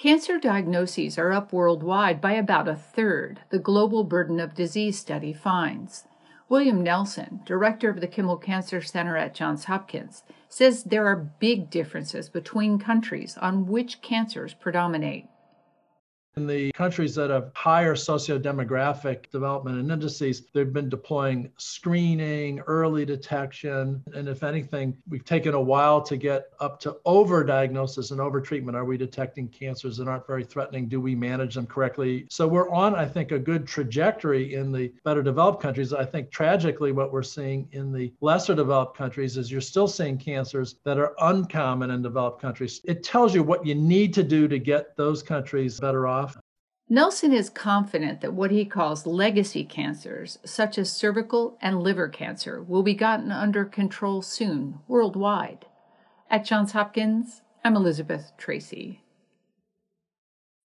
Cancer diagnoses are up worldwide by about a third, the Global Burden of Disease study finds. William Nelson, director of the Kimmel Cancer Center at Johns Hopkins, says there are big differences between countries on which cancers predominate. In the countries that have higher socio-demographic development and indices, they've been deploying screening, early detection, and if anything, we've taken a while to get up to overdiagnosis and overtreatment. Are we detecting cancers that aren't very threatening? Do we manage them correctly? So we're on, I think, a good trajectory in the better developed countries. I think tragically what we're seeing in the lesser developed countries is you're still seeing cancers that are uncommon in developed countries. It tells you what you need to do to get those countries better off. Nelson is confident that what he calls legacy cancers, such as cervical and liver cancer, will be gotten under control soon, worldwide. At Johns Hopkins, I'm Elizabeth Tracy.